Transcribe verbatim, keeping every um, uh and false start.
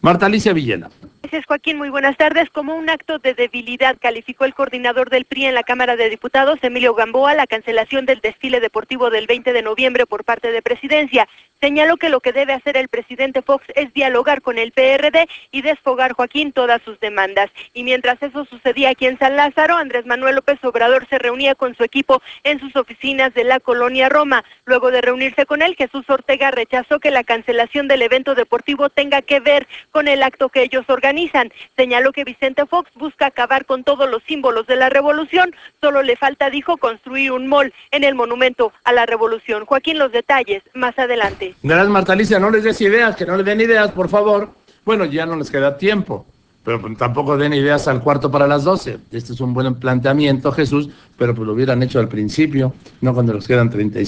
Marta Alicia Villena. Gracias, Joaquín. Muy buenas tardes. Como un acto de debilidad calificó el coordinador del P R I en la Cámara de Diputados, Emilio Gamboa, la cancelación del desfile deportivo del veinte de noviembre por parte de Presidencia. Señaló que lo que debe hacer el presidente Fox es dialogar con el P R D y desfogar, Joaquín, todas sus demandas. Y mientras eso sucedía aquí en San Lázaro, Andrés Manuel López Obrador se reunía con su equipo en sus oficinas de la Colonia Roma. Luego de reunirse con él, Jesús Ortega rechazó que la cancelación del evento deportivo tenga que ver con el acto que ellos organizan. Señaló que Vicente Fox busca acabar con todos los símbolos de la revolución. Solo le falta, dijo, construir un mall en el monumento a la revolución. Joaquín, los detalles más adelante. Gracias, Marta Alicia. No les des ideas, que no les den ideas, por favor. Bueno, ya no les queda tiempo, pero pues tampoco den ideas al cuarto para las doce. Este es un buen planteamiento, Jesús, pero pues lo hubieran hecho al principio, no cuando les quedan treinta y